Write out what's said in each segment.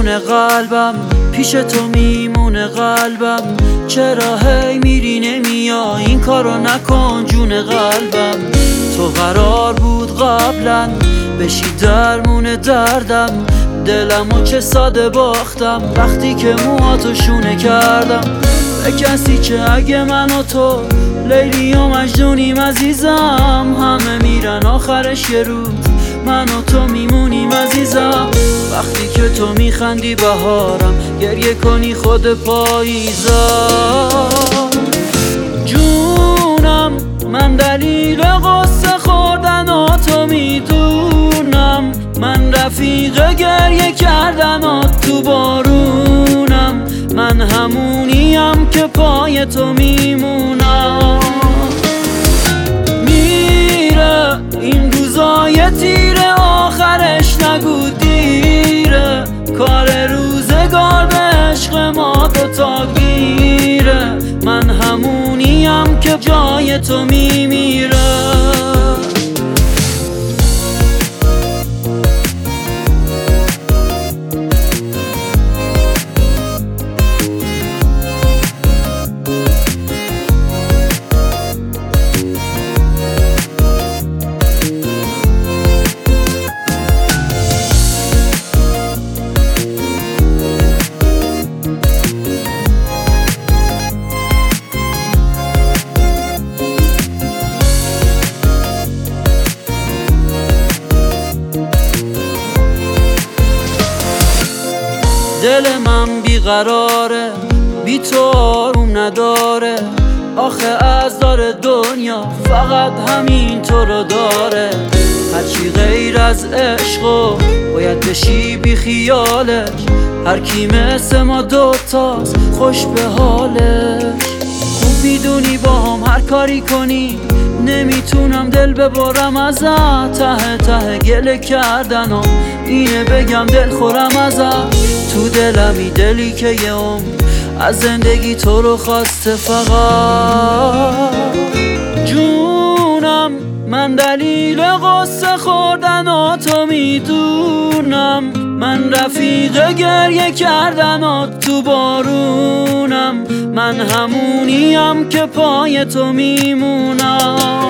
میمونه قلبم، پیش تو میمونه قلبم. چرا هی میری نمیای، این کارو نکن جون قلبم. تو قرار بود قبلا بشی درمون دردم، دلمو چه ساده باختم وقتی که موهاتو شونه کردم. به کسی که اگه من و تو لیلی و مجنونیم عزیزم، همه میرن آخرش یه روز من و تو میمونیم عزیزم. وقتی که تو میخندی بهارم، گریه کنی خود پاییزم. جونم من دلیل قصه خوردن تو میدونم، من رفیق گریه کردن تو بارونم، من همونیم که پای تو میمونم. میره این روزای تیره آخرش نگو دیره، کار روزگار به عشق ما دوتا گیره، من همونیم که جای تو میمیره. دل من بیقراره، بی تو آروم نداره، آخه از دار دنیا فقط همین تو رو داره. هرچی غیر از عشقو باید بشی بی خیالش، هر کی مثل ما دوتاست خوش به حالش. خوب میدونی با هم هر کاری کنی نمیتونم دل ببرم ازت، ته ته گله کردنم اینه بگم دل خورم ازت. تو دلمی دلی که یه عمر از زندگی تو رو خواسته فقط. جونم من دلیل قصه خوردن تو میدونم، من رفیق گریه کردن تو بارونم، من همونیم که پای تو میمونم.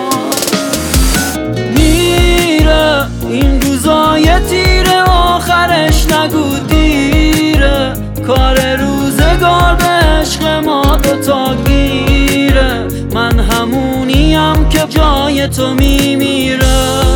میره این روزای تیره آخرش نگو دیره، کار روزگار به عشق ما دوتا گیره، من همونیم که جای تو میمیره.